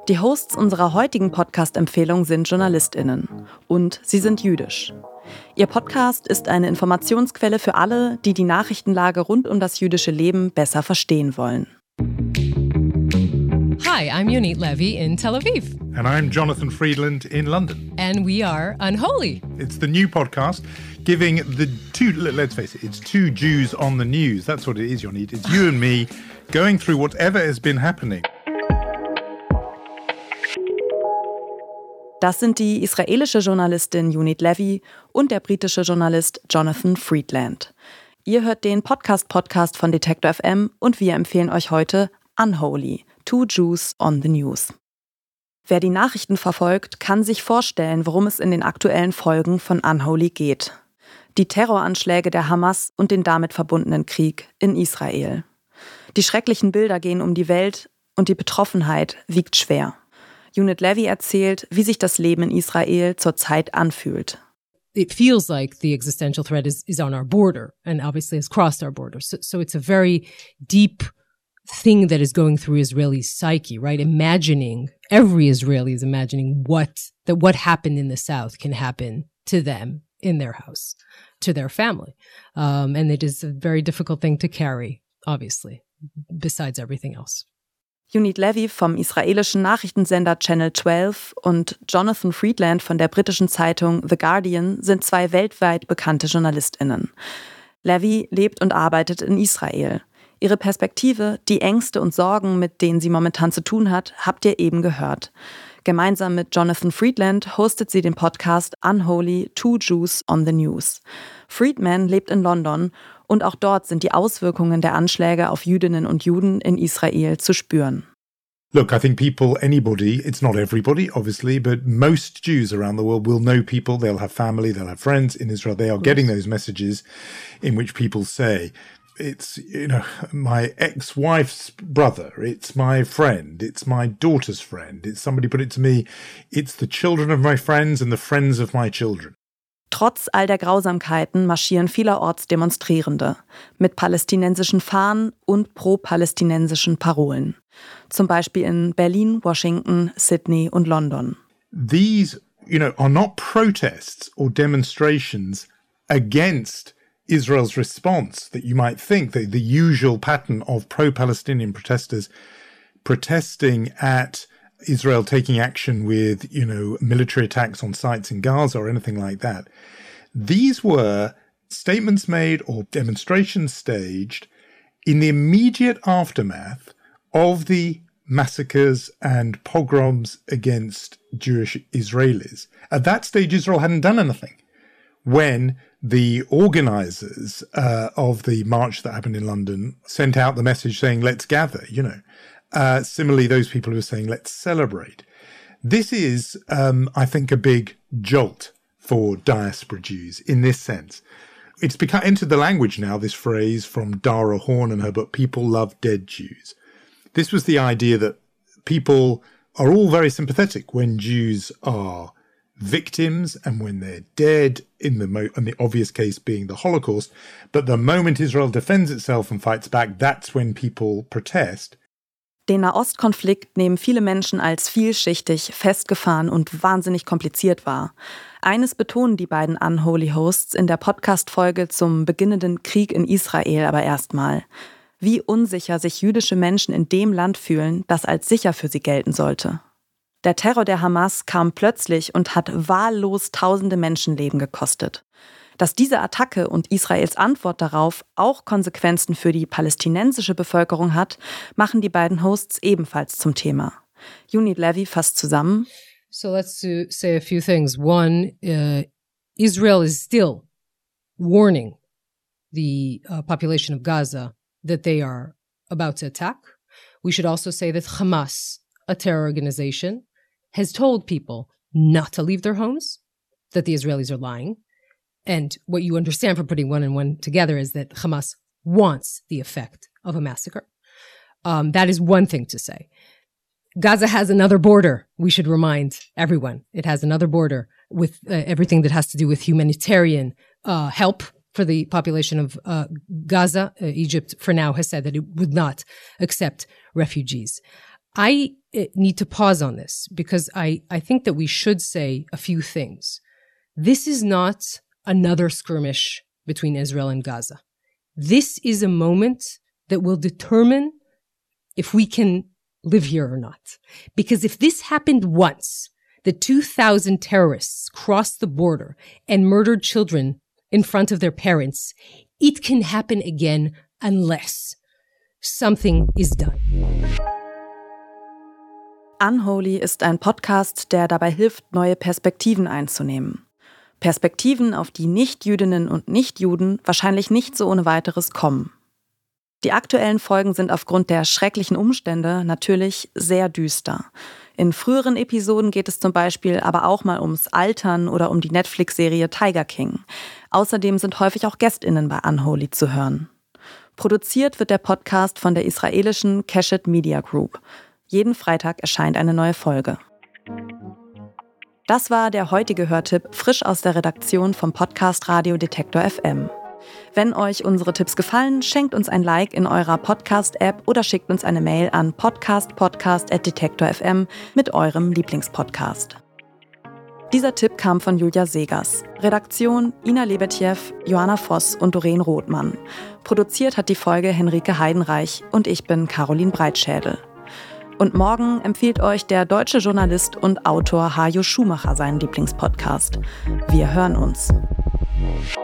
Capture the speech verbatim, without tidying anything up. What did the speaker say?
Die Hosts unserer heutigen Podcast-Empfehlung sind JournalistInnen und sie sind jüdisch. Ihr Podcast ist eine Informationsquelle für alle, die die Nachrichtenlage rund um das jüdische Leben besser verstehen wollen. Hi, I'm Yonit Levy in Tel Aviv. And I'm Jonathan Friedland in London. And we are Unholy. It's the new podcast giving the two, let's face it, it's two Jews on the news. That's what it is, Yonit. It's you and me going through whatever has been happening. Das sind die israelische Journalistin Yonit Levy und der britische Journalist Jonathan Friedland. Ihr hört den Podcast-Podcast von Detektor F M und wir empfehlen euch heute Unholy, Two Jews on the News. Wer die Nachrichten verfolgt, kann sich vorstellen, worum es in den aktuellen Folgen von Unholy geht. Die Terroranschläge der Hamas und den damit verbundenen Krieg in Israel. Die schrecklichen Bilder gehen um die Welt und die Betroffenheit wiegt schwer. Yonit Levy erzählt, wie sich das Leben in Israel zurzeit anfühlt. It feels like the existential threat is, is on our border and obviously has crossed our border. So, so it's a very deep thing that is going through Israeli psyche, right? Imagining, every Israeli is imagining what, that what happened in the South can happen to them in their house, to their family. Um, and it is a very difficult thing to carry, obviously, besides everything else. Yonit Levy vom israelischen Nachrichtensender Channel zwölf und Jonathan Friedland von der britischen Zeitung The Guardian sind zwei weltweit bekannte JournalistInnen. Levy lebt und arbeitet in Israel. Ihre Perspektive, die Ängste und Sorgen, mit denen sie momentan zu tun hat, habt ihr eben gehört. Gemeinsam mit Jonathan Friedland hostet sie den Podcast Unholy, Two Jews on the News. Friedman lebt in London und auch dort sind die Auswirkungen der Anschläge auf Jüdinnen und Juden in Israel zu spüren. Look, I think people, anybody, it's not everybody, obviously, but most Jews around the world will know people. They'll have family, they'll have friends in Israel. They are getting those messages in which people say, it's, you know, my ex-wife's brother, it's my friend, it's my daughter's friend, it's somebody put it to me, it's the children of my friends and the friends of my children. Trotz all der Grausamkeiten marschieren vielerorts Demonstrierende mit palästinensischen Fahnen und pro-palästinensischen Parolen. Zum Beispiel in Berlin, Washington, Sydney und London. These, you know, are not protests or demonstrations against Israel's response that you might think, the, the usual pattern of pro-Palestinian protesters protesting at Israel taking action with, you know, military attacks on sites in Gaza or anything like that. These were statements made or demonstrations staged in the immediate aftermath of the massacres and pogroms against Jewish Israelis. At that stage, Israel hadn't done anything. When the organizers uh, of the march that happened in London sent out the message saying, let's gather, you know. Uh, similarly, those people who are saying, let's celebrate. This is, um, I think, a big jolt for diaspora Jews in this sense. It's become entered the language now, this phrase from Dara Horn and her book, People Love Dead Jews. This was the idea that people are all very sympathetic when Jews are victims and when they're dead, in the mo- in the obvious case being the Holocaust. But the moment Israel defends itself and fights back, that's when people protest. Den Nahostkonflikt nehmen viele Menschen als vielschichtig, festgefahren und wahnsinnig kompliziert wahr. Eines betonen die beiden Unholy-Hosts in der Podcast-Folge zum beginnenden Krieg in Israel aber erstmal. Wie unsicher sich jüdische Menschen in dem Land fühlen, das als sicher für sie gelten sollte. Der Terror der Hamas kam plötzlich und hat wahllos tausende Menschenleben gekostet. Dass diese Attacke und Israels Antwort darauf auch Konsequenzen für die palästinensische Bevölkerung hat, machen die beiden Hosts ebenfalls zum Thema. Yonit Levy fasst zusammen. So let's uh, say a few things. One, uh, Israel is still warning the uh, population of Gaza that they are about to attack. We should also say that Hamas, a terror organization, has told people not to leave their homes, that the Israelis are lying. And what you understand from putting one and one together is that Hamas wants the effect of a massacre. Um, that is one thing to say. Gaza has another border. We should remind everyone. It has another border with uh, everything that has to do with humanitarian uh, help for the population of uh, Gaza. Uh, Egypt, for now, has said that it would not accept refugees. I need to pause on this because I, I think that we should say a few things. This is not another skirmish between Israel and Gaza. This is a moment that will determine if we can live here or not. Because if this happened once, the two thousand terrorists crossed the border and murdered children in front of their parents, it can happen again unless something is done. Unholy ist ein Podcast, der dabei hilft, neue Perspektiven einzunehmen. Perspektiven, auf die Nichtjüdinnen und Nichtjuden wahrscheinlich nicht so ohne weiteres kommen. Die aktuellen Folgen sind aufgrund der schrecklichen Umstände natürlich sehr düster. In früheren Episoden geht es zum Beispiel aber auch mal ums Altern oder um die Netflix-Serie Tiger King. Außerdem sind häufig auch GästInnen bei Unholy zu hören. Produziert wird der Podcast von der israelischen Keshet Media Group. Jeden Freitag erscheint eine neue Folge. Das war der heutige Hörtipp, frisch aus der Redaktion vom Podcast Radio Detektor F M. Wenn euch unsere Tipps gefallen, schenkt uns ein Like in eurer Podcast-App oder schickt uns eine Mail an podcastpodcast at detektor punkt f m mit eurem Lieblingspodcast. Dieser Tipp kam von Julia Segers. Redaktion Ina Lebetjew, Johanna Voss und Doreen Rothmann. Produziert hat die Folge Henrike Heidenreich und ich bin Caroline Breitschädel. Und morgen empfiehlt euch der deutsche Journalist und Autor Hajo Schumacher seinen Lieblingspodcast. Wir hören uns.